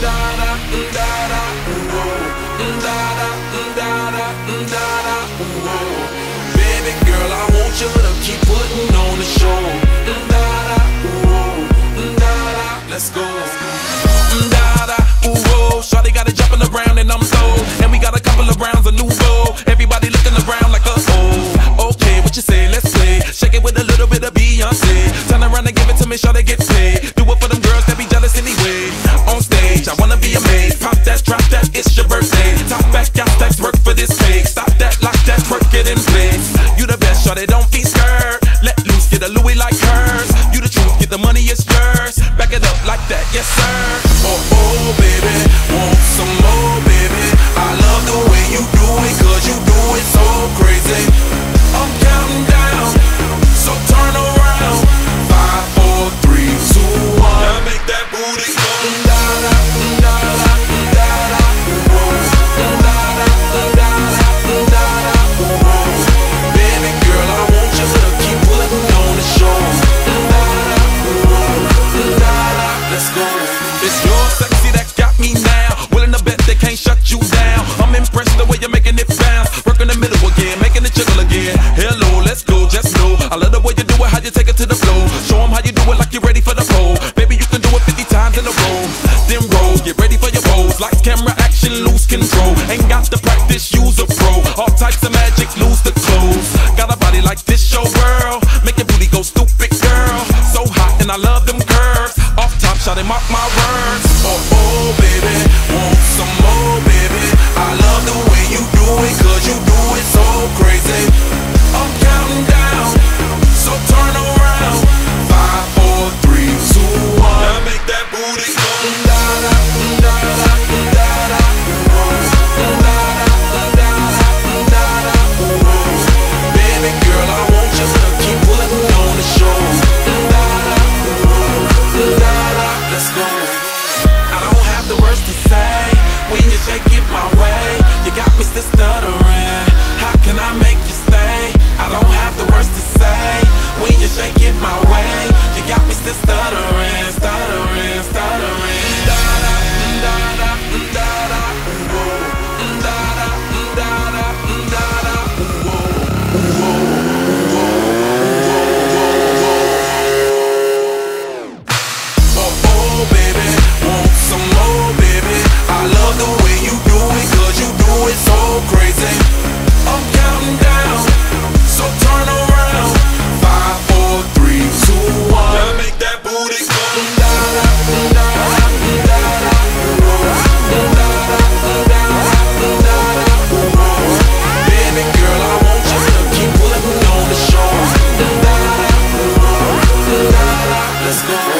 Baby girl, I want you to keep putting on the show. Let's go. Shawty got it jumping around and I'm sold. And we got a couple of rounds of Nouveau. Everybody looking around like a oh. Okay, what you say? Let's play. Shake it with a little bit of Beyonce. Turn around and give it to me, shawty get paid. Do it for them girls that be jealous anyway. On stage, I wanna be amazed. Pop that, drop that, it's your birthday. Top back, got stacks, work for this cake. Stop that, lock that, work it in place. You the best, shawty, don't be scared. Let loose, get a Louis like hers. You the truth, get the money, it's yours. Back it up like that, yes sir. Oh baby, want some more baby. I love the way you do it, cause you do it so crazy. I'm counting down, so turn around. 5, 4, 3, 2, 1. Now make that booty go. Baby girl, I want you to keep putting on the show. Let's go. It's your sexy that got me now. Willing to bet they can't shut you down. I'm impressed the way you're making it bounce. Work in the middle again, making it jiggle again. Hello, let's go, just know I love the way you do it, how you take it to the floor. Show them how you do it like you're ready for the pole. Baby, you can do it 50 times in a row. Then roll, get ready for your pose. Lights, camera, action, lose control. Ain't got to practice, use a pro. All types of magic, lose the clothes. Got a body like this, show girl. Make your booty go stupid, girl. So hot and I love them curves. Off top, shot and mark my words. Oh baby, want some more baby. I love the way you do it, cause you do it so crazy. I'm counting down, so turn around. 5, 4, 3, 2, 1. Now make that booty go. Baby girl, I want you to keep putting on the show. Let's go. I don't have the words to say when you shake it my way. You got me still stuttering. How can I make you stay? I don't have the words to say when you shake it my way. You got me still stuttering, stuttering, stuttering. Oh baby, want some more baby. I love the way you do it, cause you do it so crazy. I'm counting down, so turn around. 5, 4, 3, 2, 1. Now make that booty go. Baby girl, I want you to keep putting on the show. Let's go.